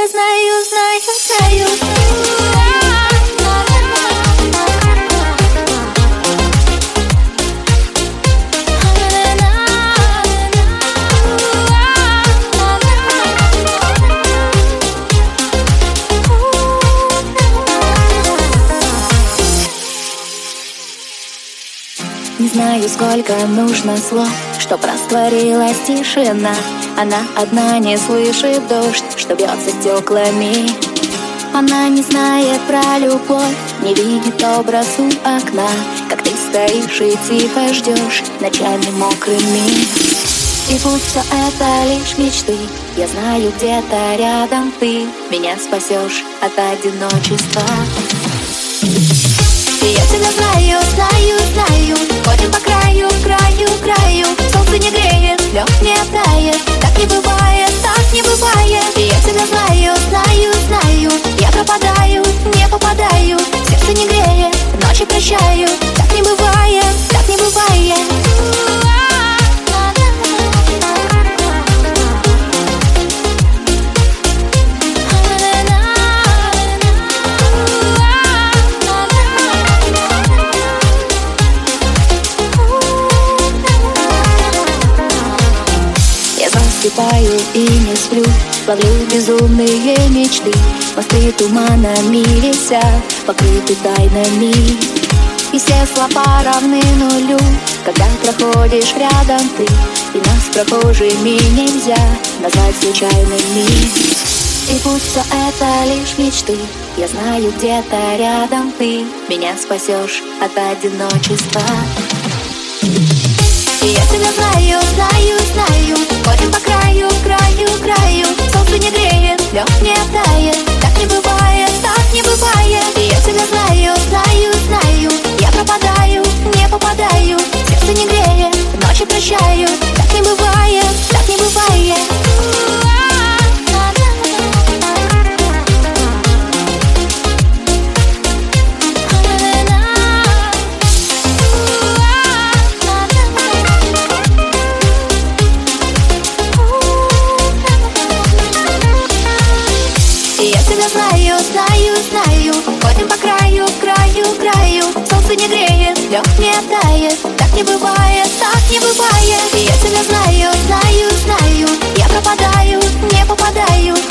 тебя знаю, знаю, знаю. Не знаю, сколько нужно слов, чтоб растворилась тишина. Она одна не слышит дождь, что бьется стеклами. Она не знает про любовь, не видит образ у окна, как ты стоишь и тихо ждешь ночами мокрыми. И пусть все это лишь мечты, я знаю, где-то рядом ты меня спасешь от одиночества. И я тебя знаю, знаю, знаю. Ходим по краю, краю, краю. Солнце не греет, лед не тает. Так не бывает, так не бывает. И я тебя знаю, знаю, знаю. Я пропадаю, не попадаю. Сердце не греет, ночи прощаю. Так не бывает, так не бывает. Засыпаю и не сплю, ловлю безумные мечты. Мосты туманами висят, покрыты тайнами. И все слова равны нулю, когда проходишь рядом ты. И нас прохожими нельзя назвать случайными. И пусть все это лишь мечты, я знаю, где-то рядом ты меня спасешь от одиночества. И я тебя знаю, знаю, знаю. Ходим по краю, краю, краю. Солнце не греет, лед не тает. Так не бывает, так не бывает. И я тебя знаю, знаю, знаю. Я пропадаю, не попадаю. Сердце не греет, ночи прощаю. Так не бывает, так не бывает. Я знаю, знаю, знаю. Ходим по краю, краю, краю. Солнце не греет, лед не тает. Так не бывает, так не бывает. И я тебя знаю, знаю, знаю. Я пропадаю, не попадаю.